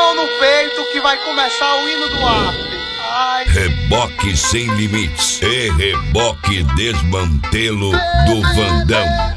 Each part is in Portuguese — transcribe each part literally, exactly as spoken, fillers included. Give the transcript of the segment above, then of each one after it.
mão no peito que vai começar o hino do after. Ai. Reboque sem limites e reboque desmantelo do Vandão.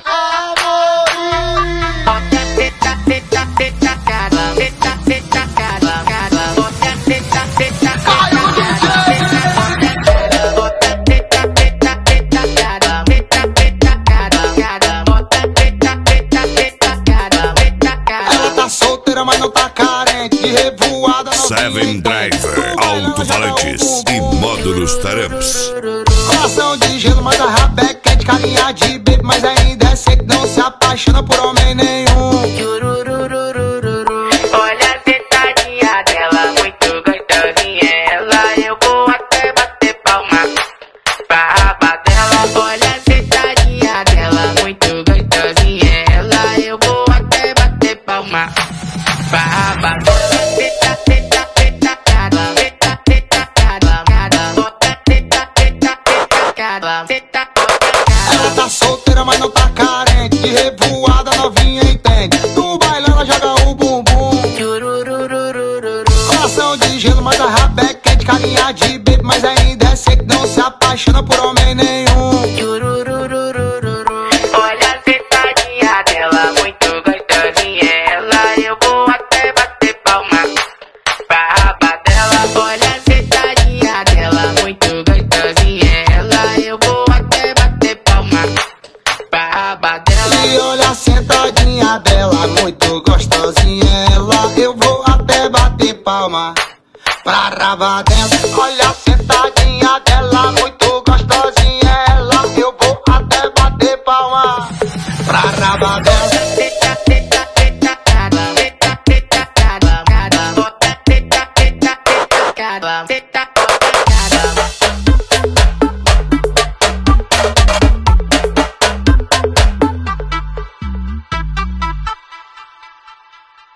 Ela tá solteira, mas não tá carente. De revoada, Seven Driver, alto-falantes e módulos taramps. coração de gelo, mas a rabeca é de carinha de baby. Mas ainda é seco, não se apaixona por homem nenhum. Olha a sentadinha dela, muito gostosinha ela. Eu vou até bater palma pra raba dela. Olha a sentadinha dela, muito gostosinha ela. Eu vou até bater palma pra raba dela. Senta, senta, senta, cara. Senta, senta, cara. Bota, senta, senta, senta, cara. Senta, Ela tá solteira, mas não tá carente. De revoada, novinha entende. No baile ela joga o bumbum. Coração de gelo, mas a rabeca é de carinha de baby. Mas ainda é seco, não se apaixona por homem nenhum. Olha a sentadinha dela, muito gostosinha ela. Eu vou até bater palma pra raba dela. Olha a sentadinha dela, muito gostosinha ela. Eu vou até bater palma pra raba dela. E olha a sentadinha dela, muito gostosinha ela. Eu vou até bater palma pra raba dela. Olha a sentadinha dela, muito gostosinha ela. Eu vou até bater palma pra raba dela. Senta, senta, senta, cara. Senta, senta, cara. Bota, senta, senta, senta, cara.